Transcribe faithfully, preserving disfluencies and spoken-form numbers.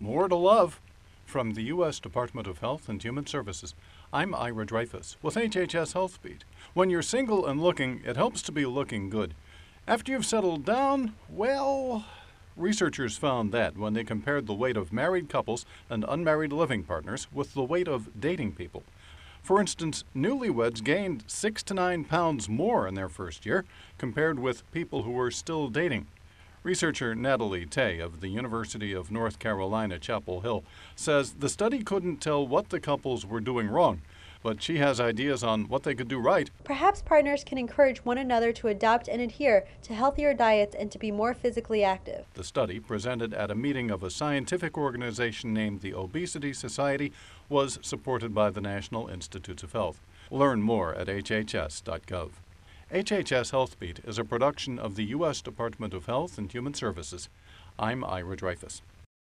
More to love. From the U S Department of Health and Human Services, I'm Ira Dreyfus with H H S Health Beat. When you're single and looking, it helps to be looking good. After you've settled down, well, researchers found that when they compared the weight of married couples and unmarried living partners with the weight of dating people. For instance, newlyweds gained six to nine pounds more in their first year compared with people who were still dating. Researcher Natalie Tay of the University of North Carolina, Chapel Hill, says the study couldn't tell what the couples were doing wrong, but she has ideas on what they could do right. Perhaps partners can encourage one another to adopt and adhere to healthier diets and to be more physically active. The study, presented at a meeting of a scientific organization named the Obesity Society, was supported by the National Institutes of Health. Learn more at H H S dot gov. H H S Health Beat is a production of the U S Department of Health and Human Services. I'm Ira Dreyfus.